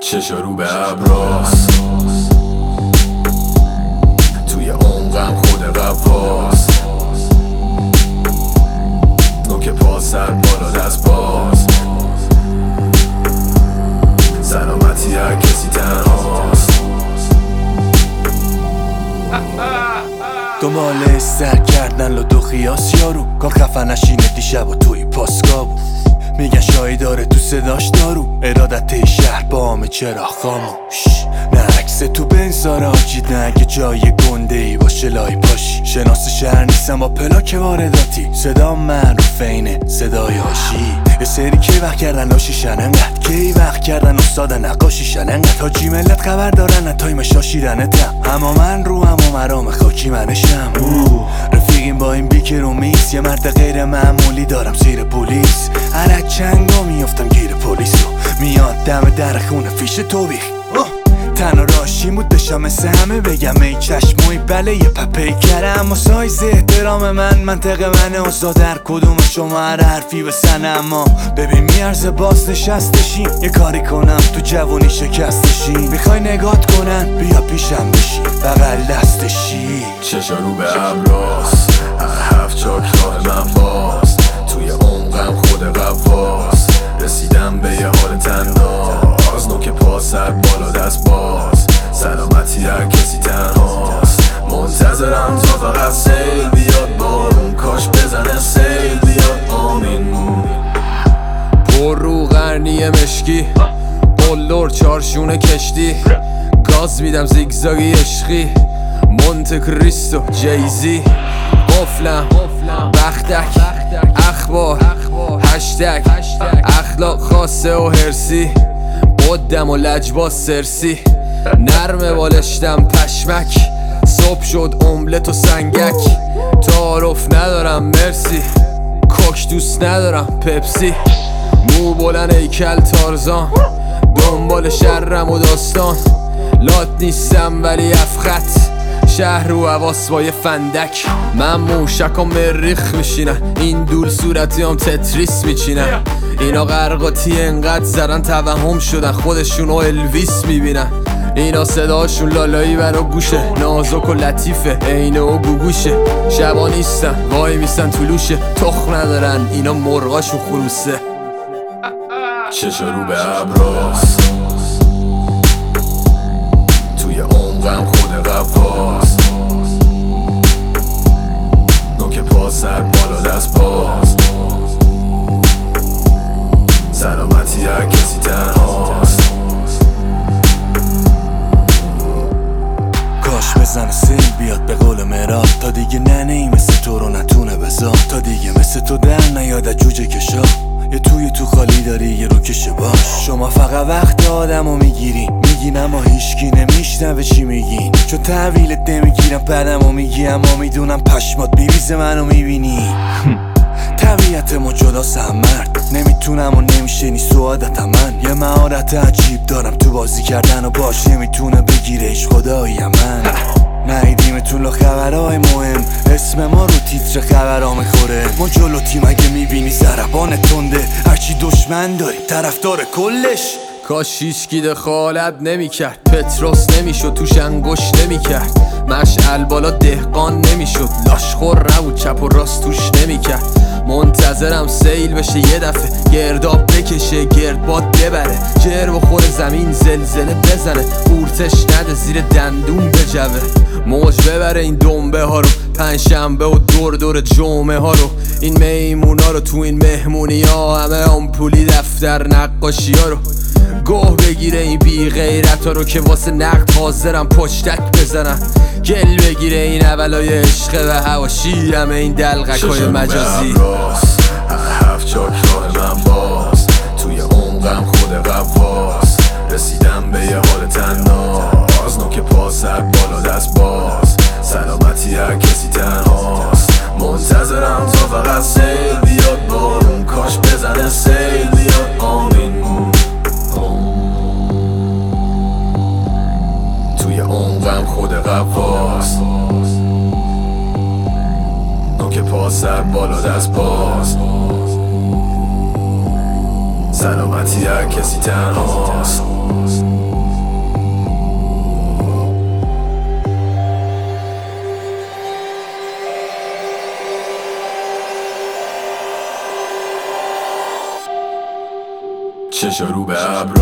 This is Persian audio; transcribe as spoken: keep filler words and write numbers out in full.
چشا رو به ابراست، توی عمقم خود قواست، نوک پا سر بالا دست باز، سلامتی هر کسی تنهاست. دنبال سر کردن لدو خیاس یارو، کار خفنشینه دیشب و توی پاسکابو. میگن شایی داره تو صداش دارو، ارادت شهر با همه چرا خاموش. نه عکس تو بنزاره آجید، نه اگه جای گنده ای باشه لای پاشی. شناس شهر نیستم با پلاک وارداتی، صدا معروف اینه صدای هاشی. یه سری کی وقت کردن لاشیشن انقدر، کی وقت کردن استاد نقاشیشن انقدر. حاجی ملت خبر دارن نه تایم شاشیدنتم، اما من رو اما مرام خاکی منشم. رفیقیم با این بیکر و میس، یه مرد غیر معمولی دارم زیر پلیس. هر چنگا میافتم گیر پلیس رو، میاد دم در خونه فیش توبیخ. تنها راشیم بود داشتم مثل همه بگم ای چشموی بله یه پپی کرم. اما سایز احترام من منطق منه، آزاد در کدوم شما هر حرفی بسنه. اما ببین میارزه باز نشستشیم، یه کاری کنم تو جوونی شکستشیم. میخوای نگات کنن بیا پیشم بشی بغل دستشی. چشا رو به ابراست، هر هفت چاک راه من باز، توی عمقم خود قواست، رسیدم به یه حال تناز، نوک پا سر بالا دست باز، سلامتی هر کسی تنهاست. منتظرم تا فقط سیل بیاد بارون، کاش بزنه سیل بیاد آمین. پر رو قرنی مشکی، قلدر چارشونه کشتی، گاز میدم زیگزاگی عشقی، مونت کریستو جیزی. قفلم بختک اخبار هشتگ، اخلاق خاصه و هرسی، قدم و لجباز سرسی. نرمه بالشتم پشمک، صبح شد املت و سنگک. تعارف ندارم مرسی، کوک دوست ندارم پپسی. مو بلند ایکل تارزان، دنبال شرم و داستان. لات نیستم ولی افخط، شهر رو حواس با یه فندک. من موشک و مریخ میشینن، این دول صورتی هم تتریس میچینن. اینا غرقاتی انقدر زدن توهم شدن خودشون و الویس میبینن. اینا صداشون لالایی برا گوشه، نازک و لطیفه اینه و گوگوشه. شبا نیستن وای میستن طلوشه، تخم ندارن اینا مرغاشون خروسه. چشا رو به ابراست، توی عمقم خود قواست، نوک پا سر بالا دست باز، سلامتی هر کسی تنهاست. کاش بزنه سیل بیاد به قول مراد، تا دیگه ننه ای مثل تو رو نتونه بذار. تا دیگه مثل تو در نیاد جوجه کشا، یه توی تو خالی داری یه رو کشه باش. شما فقط وقت آدمو میگیرین، میگین اما هیچکی نمیشنوه چی میگین. چون تحویلت نمیگیرم بعدمو میگی، اما میدونم پشمات بیریزه منو میبینی. طبیعتمو جدا سم مرد، نمیتونم و نمیشه نی سعادتم. من یه مهارت عجیب دارم تو بازی کردن و باش نمیتونه بگیرش خدایی من. نهیدیمتون لو خبرهای مهم، اسم ما رو تیتر خبرها میخوره. ما جلو تیم اگه میبینی زربان تنده، هرچی دشمن داری طرفدار کلش. کاش هیچکی دخالت نمیکرد، پتروس نمیشد توش انگوش نمیکرد. مشعل بالا دهقان نمیشد، لاشخور نبود چپ و راست توش نمیکرد. منتظرم سیل بشه یه دفعه، گرداب بکشه گردباد ببره. جر بخور زمین زلزله بزنه، قورتش نده زیر دندون بجوه. موج ببره این دنبه ها رو، پنجشنبه و دور دور جمعه ها رو. این میمونا رو تو این مهمونی ها، همه آمپولی دفتر نقاشی ها رو. گوه بگیره این بی غیرت ها رو که واسه نقد حاضرم پشتک بزنم. گل بگیره این اولای عشق و هواشی، همه این دلغک های مجازی. هر هفت چاک راه من باز، توی عمقم خود قواست، رسیدم به یه حال تناز، نوک پا سر بالا دست باز، سلامتی هر کسی تنهاست. منتظرم تا فقط سیل بیاد بارون، کاش بزنه سیل بیاد آمین. توی عمقم خود قواست، نوک پا سر بالا دست باز، سلامتی هر کسی تنهاست. به ابر